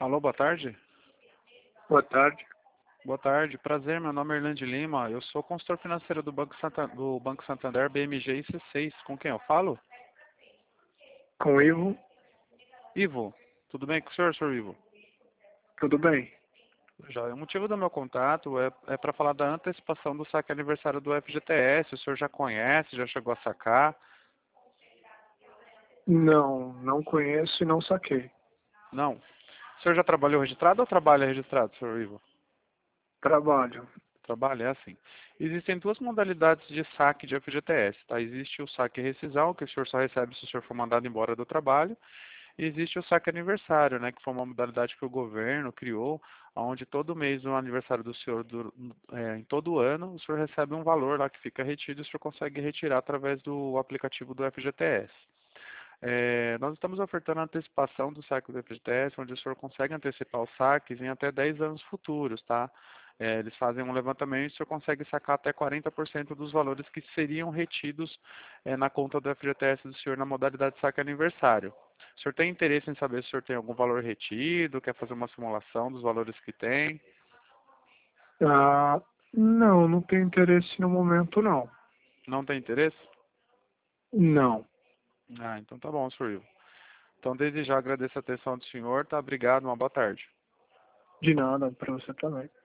Alô, boa tarde. Boa tarde. Boa tarde, prazer, meu nome é Erland Lima, eu sou consultor financeiro do Banco Santander, BMG e C6. Com quem eu falo? Com o Ivo, Ivo, tudo bem com o senhor Ivo? tudo bem? Já, o motivo do meu contato é para falar da antecipação do saque aniversário do FGTS. O senhor já conhece, já chegou a sacar? Não, não conheço e não saquei. Não. O senhor já trabalhou registrado ou trabalha registrado, senhor Ivo? Trabalho. Trabalho é assim. Existem duas modalidades de saque de FGTS, tá? Existe o saque rescisão, que o senhor só recebe se o senhor for mandado embora do trabalho. E existe o saque aniversário, né, que foi uma modalidade que o governo criou, onde todo mês, no aniversário do senhor, em todo ano, o senhor recebe um valor lá que fica retido e o senhor consegue retirar através do aplicativo do FGTS. Nós estamos ofertando a antecipação do saque do FGTS, onde o senhor consegue antecipar os saques em até 10 anos futuros, tá? Eles fazem um levantamento e o senhor consegue sacar até 40% dos valores que seriam retidos na conta do FGTS do senhor na modalidade de saque aniversário. O senhor tem interesse em saber se o senhor tem algum valor retido, quer fazer uma simulação dos valores que tem? Não tenho interesse no momento, não. Não tem interesse? Não. Ah, então tá bom, senhor Ivo. Então, desde já agradeço a atenção do senhor, tá? Obrigado, uma boa tarde. De nada, para você também.